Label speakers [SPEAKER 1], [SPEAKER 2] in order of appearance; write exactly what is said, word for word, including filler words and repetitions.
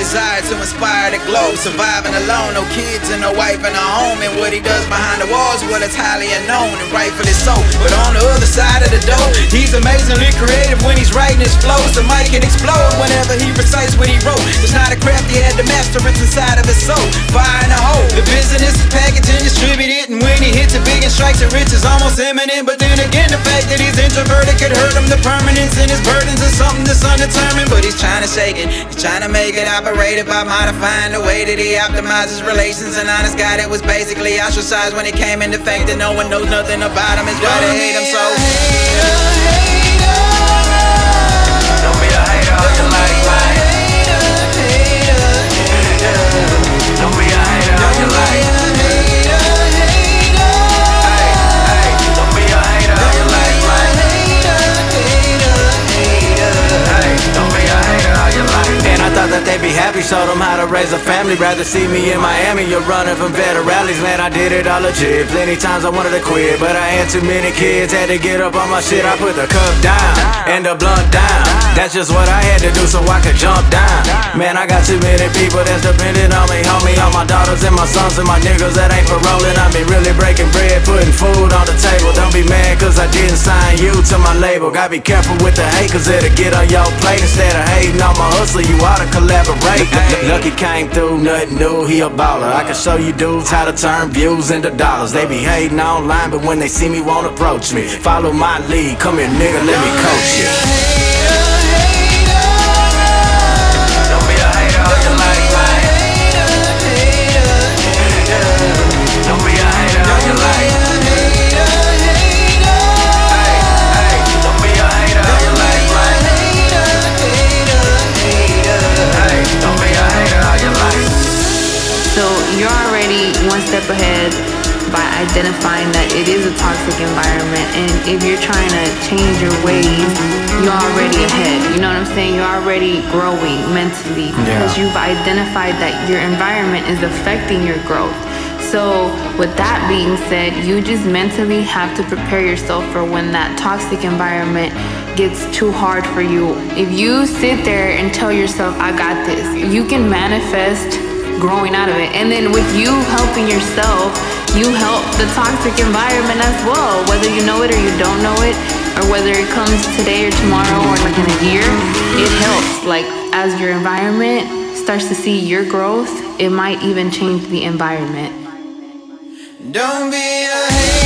[SPEAKER 1] desire to inspire the globe. Surviving alone, no kids and no wife in a home. And what he does behind the walls, well, it's highly unknown, and rightfully so. But on the other side of the door, he's amazingly creative when he's writing his flows. The mic can explode whenever he recites what he wrote. It's not a craft he had to master, it's inside of his soul. Fire in the hole, the business is packaged and distributed, and when he hits it big and strikes it rich, it's almost imminent. But then again, the fact that he's introverted could hurt him. The permanence in his burdens is something that's undetermined. But he's trying to shake it, he's trying to make it operated by modifying the way that he optimizes relations. An honest guy that was basically ostracized when it came into fact that no one knows nothing about him is why they hate him so. Don't be a hater all your life, man. Don't be a hater all your life.
[SPEAKER 2] That they be happy, showed them how to raise a family. Rather see me in Miami, you're running from better rallies. Man, I did it all legit. Plenty times I wanted to quit, but I had too many kids, had to get up on my shit. I put the cup down and the blunt down. That's just what I had to do so I could jump down. Man, I got too many people that's dependent on me, homie. All my daughters and my sons and my niggas that ain't for rolling. I be really breaking bread, putting food on the table. Don't be mad cause I didn't sign you to my label. Gotta be careful with the hate cause it'll get on your plate. Instead of hating on my hustle, you oughta collaborate. Lucky came through, nothing new, he a baller. I can show you dudes how to turn views into dollars. They be hating online, but when they see me, won't approach me. Follow my lead, come here nigga, let me coach you. Don't be a hater all your life, man. Don't be a hater all your life.
[SPEAKER 3] So you're already one step ahead by identifying that it is a toxic environment, and if you're trying to change your ways, you're already ahead. You know what I'm saying? You're already growing mentally because
[SPEAKER 2] Yeah.
[SPEAKER 3] you've identified that your environment is affecting your growth. So with that being said, you just mentally have to prepare yourself for when that toxic environment gets too hard for you. If you sit there and tell yourself, I got this, you can manifest growing out of it. And then with you helping yourself, you help the toxic environment as well, whether you know it or you don't know it, or whether it comes today or tomorrow or like in a year, it helps. Like as your environment starts to see your growth, it might even change the environment.
[SPEAKER 1] Don't be a hater.